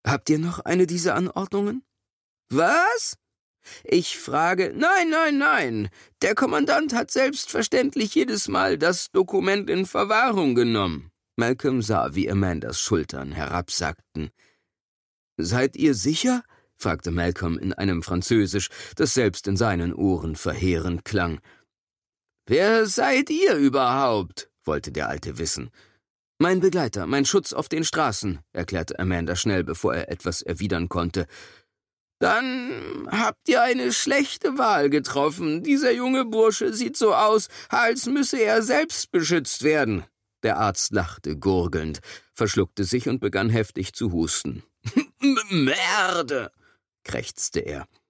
Habt ihr noch eine dieser Anordnungen?« »Was?« »Ich frage.« »Nein. Der Kommandant hat selbstverständlich jedes Mal das Dokument in Verwahrung genommen.« Malcolm sah, wie Amandas Schultern herabsackten. »Seid ihr sicher?« fragte Malcolm in einem Französisch, das selbst in seinen Ohren verheerend klang. »Wer seid ihr überhaupt?« wollte der Alte wissen. »Mein Begleiter, mein Schutz auf den Straßen«, erklärte Amanda schnell, bevor er etwas erwidern konnte. »Dann habt ihr eine schlechte Wahl getroffen. Dieser junge Bursche sieht so aus, als müsse er selbst beschützt werden.« Der Arzt lachte gurgelnd, verschluckte sich und begann heftig zu husten. »Merde«, krächzte er.